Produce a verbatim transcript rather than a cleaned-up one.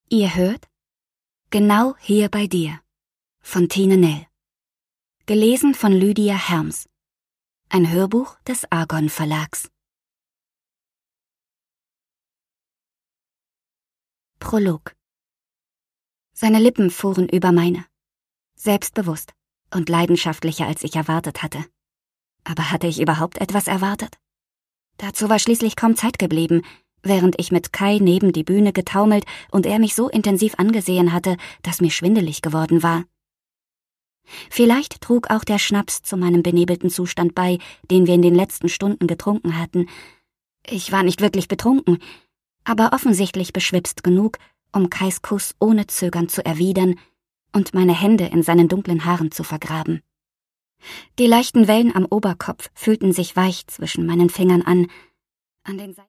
Ihr hört Genau hier bei dir von Tine Nell. Gelesen von Lydia Herms. Ein Hörbuch des Argon Verlags. Prolog. Seine Lippen fuhren über meine. Selbstbewusst und leidenschaftlicher, als ich erwartet hatte. Aber hatte ich überhaupt etwas erwartet? Dazu war schließlich kaum Zeit geblieben, während ich mit Kai neben die Bühne getaumelt und er mich so intensiv angesehen hatte, dass mir schwindelig geworden war. Vielleicht trug auch der Schnaps zu meinem benebelten Zustand bei, den wir in den letzten Stunden getrunken hatten. Ich war nicht wirklich betrunken, aber offensichtlich beschwipst genug, um Kais Kuss ohne Zögern zu erwidern und meine Hände in seinen dunklen Haaren zu vergraben. Die leichten Wellen am Oberkopf fühlten sich weich zwischen meinen Fingern an. An den Seiten